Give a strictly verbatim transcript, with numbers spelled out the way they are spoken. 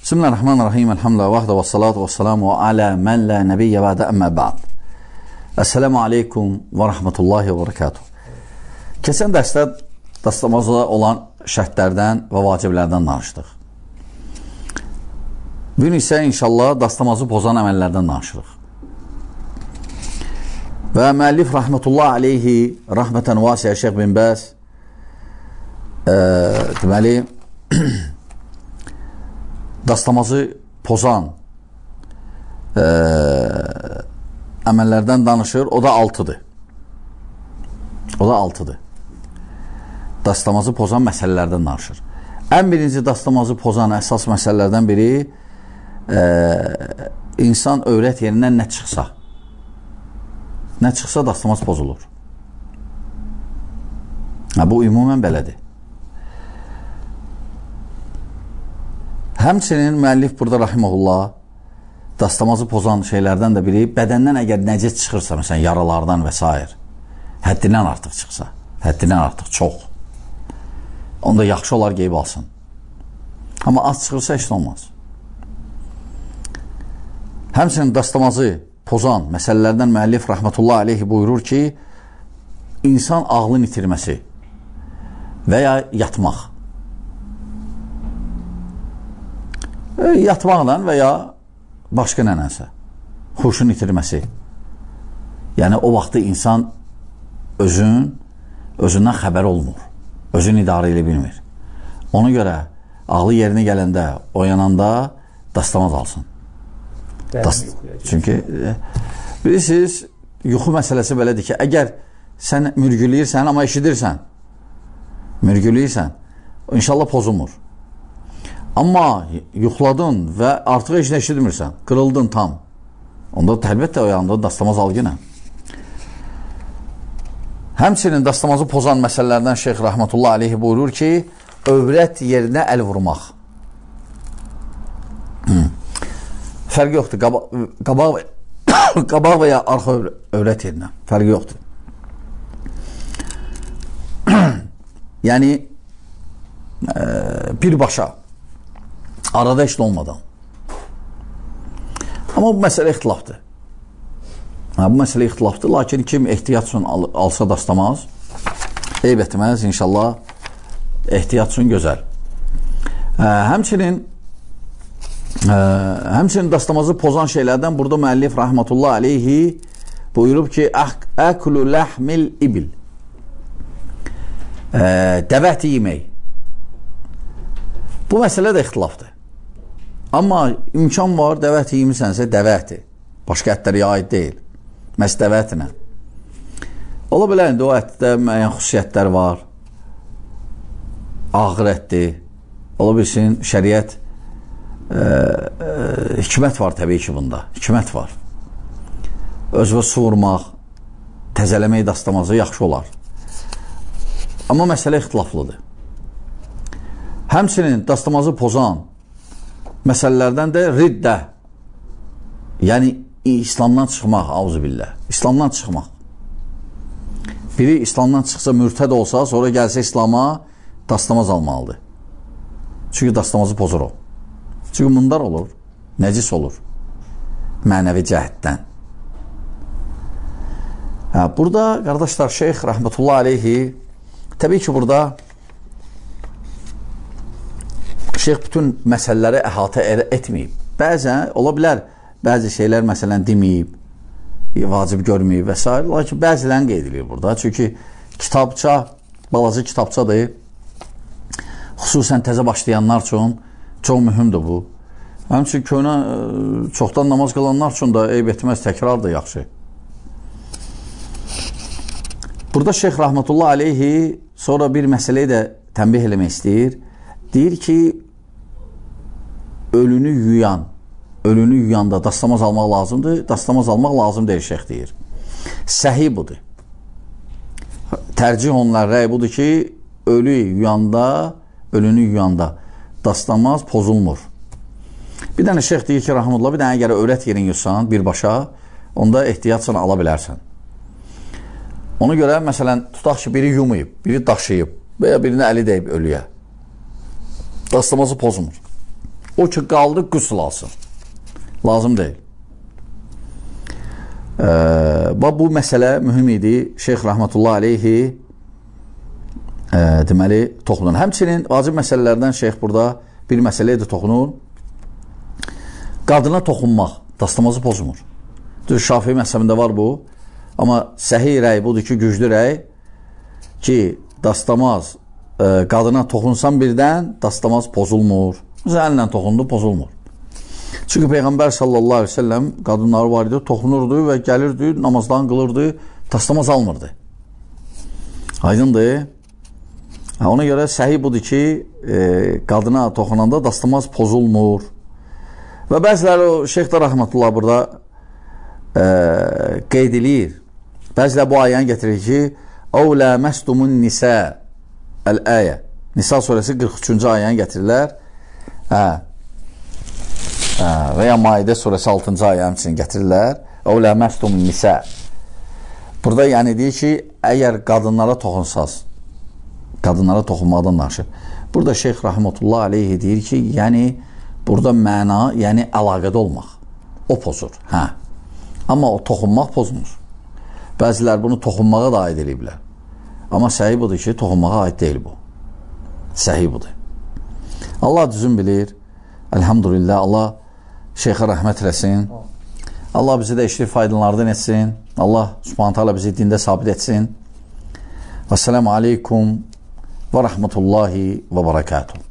Bismillahirrahmanirrahim. Elhamdülillah vahdə və salatu və salamu alə mən lə nəbiyyə vədə əmmə bə'd. Əssəlamu aleykum və rəhmətullahi və barakatuh. Keçən dərsdə dastamazda olan şərtlərdən və vaciblərdən danışdıq. Bugün isə inşallah dastamazı pozan əməllərdən danışırıq. Və müəllif rəhmətullah aleyhi rəhmətən vasiyə Şeyx bin Bəz e, deməli dastamazı pozan e, əməllərdən danışır. O da altıdır. O da altıdır. Dastamazı pozan məsələlərdən danışır. Ən birinci dastamazı pozan əsas məsələlərdən biri e, insan övrət yerindən nə çıxsa nə çıxsa dastamaz pozulur. Ha, bu ümumən belədir. Həmçinin müəllif burada rahiməhullah dastamazı pozan şeylərdən də biri bədəndən əgər nəcət çıxırsa, məsələn yaralardan və s. həddindən artıq çıxsa, həddindən artıq çox, onda yaxşı olar qeyb alsın. Amma az çıxırsa heç olmaz. Həmçinin dastamazı pozan məsələlərdən müəllif rəhmətullah aleyhi buyurur ki, insan ağlın itirməsi və ya yatmaq. Yatmaqla və ya başqa nənənsə huşun itirməsi. Yəni o vaxtı insan özün özündən xəbər olmur. Özünü idarə edə bilmir. Ona görə ağlı yerinə gələndə, oyananda dastamaz alsın. Das Çünki e, bilirsiniz, yuxu məsələsi belədir ki, əgər sən mürgüləyirsən, amma eşidirsən, mürgüləyirsən, inşallah pozulmur. Amma yuxladın və artıq heç nə eşitmirsən, qırıldın tam. Onda əlbəttə oyandın, dastamaz al yenə. Həmçinin dastamazı pozan məsələlərdən Şeyx Rəhmətullah aleyhi buyurur ki, övrət yerinə əl vurmaq. Hmm. Fərqi yoxdur. Qabaq, qabaq, qabaq və ya arxa övrət yerinə. Fərqi yoxdur. Yəni e, birbaşa arada heç olmadan. Amma bu məsələ ixtilafdır. Ha, bu məsələ ixtilafdır. Lakin kim ehtiyat üçün al alsa dastamaz, eyb etməz, inşallah ehtiyat üçün gözəl. Hə, həmçinin Ə, həmçinin dastamazı pozan şeylərdən burada müəllif rəhmətullah aleyhi buyurub ki, əklu ləhmil ibil, dəvət yemək. Bu məsələ də ixtilafdır. Amma imkan var, dəvət yemisənsə dəvəti, başqa ətlərə aid deyil, məhz dəvətinə. Ola bilər, indi o ətdə müəyyən xüsusiyyətlər var, ağır ətdir, ola bilsin, şəriət Ə, ə, hikmət var təbii ki bunda, hikmət var. Özvə su vurmaq, təzələmək dastamazı yaxşı olar. Amma məsələ ixtilaflıdır. Həmçinin dastamazı pozan məsələlərdən də riddə, yəni İslamdan çıxmaq, auzubillah, İslamdan çıxmaq. Biri İslamdan çıxsa, mürtəd olsa, sonra gəlsə İslama dastamaz almalıdır. Çünki dastamazı pozur o. Çünki mundar olur, nəcis olur, mənəvi cəhətdən. Hə, burada, qardaşlar, Şeyx Rəhmətullah aleyhi, təbii ki, burada Şeyx bütün məsələləri əhatə etməyib. Bəzən, ola bilər, bəzi şeylər, məsələn, deməyib, vacib görməyib və s. Lakin bəzilərini qeyd edilir burada. Çünki kitabça, balaca kitabçadır, xüsusən təzə başlayanlar üçün çox mühümdür bu. Həmçin köhnə çoxdan namaz qılanlar üçün də eyb etməz, təkrar da yaxşı. Burada Şeyx Rəhmətullah aleyhi sonra bir məsələyi də tənbih eləmək istəyir. Deyir ki, ölünü yuyan, ölünü yuyanda dastamaz almaq lazımdır, dastamaz almaq lazım deyir Şeyx deyir. Səhi budur. Tərcih onlar rəy budur ki, ölü yuyanda, ölünü yuyanda dastamaz pozulmur. Bir dənə şeyx deyir ki, rahmetullah, bir dənə əgər övrət yerin yutsan birbaşa, onda ehtiyatsan ala bilərsən. Ona görə, məsələn, tutaq ki, biri yumayıb, biri daşıyıb və ya birini əli deyib ölüyə. Dastamazı pozmur. O ki, qaldı, qüsl alsın. Lazım deyil. Və bu məsələ mühüm idi. Şeyx Rəhmətullah aleyhi e, deməli, toxunur. Həmçinin vacib məsələlərdən şeyx burada bir məsələyə də toxunur. Qadına toxunmaq dastamazı pozmur. Düz Şafii məzhəbində var bu. Amma səhih rəy budur ki, güclü rəy ki, dastamaz e, qadına toxunsan birdən dastamaz pozulmur. Əllə toxundu, pozulmur. Çünki Peyğəmbər sallallahu aleyhi ve sellem qadınları var idi, toxunurdu və gəlirdi, namazdan qılırdı, dastamaz almırdı. Aydındır. Ona görə səhih budur ki, e, qadına toxunanda dastamaz pozulmur. Və bəziləri, o Şeyx də Rəhmətullah burada e, qeyd edir. Bəziləri bu ayəni getirir ki, "Əv ləməstumun nisə" əl-əyə. Nisa surəsi qırx üçüncü ayəni getirirlər. Hə. Hə, və ya Maidə surəsi altıncı ayə həmçinin gətirirlər. "Əv ləməstumun nisə." Burada yəni deyir ki, əgər qadınlara toxunsaz, qadınlara toxunmaqdan danışır. Burada Şeyx Rəhmətullah aleyhi deyir ki, yəni burada məna, yəni əlaqədə olmaq. O pozur. Hə. Amma o toxunmaq pozmur. Bəzilər bunu toxunmağa da aid ediblər. Amma səhih budur ki, toxunmağa aid deyil bu. Səhih budur. Allah düzün bilir. Elhamdülillah. Allah şeyxə rəhmət eləsin. Allah bizi də işli faydalardan etsin. Allah subhanət hala bizi dində sabit etsin. Və selamu aleykum və rəhmətullahi və barakatuhu.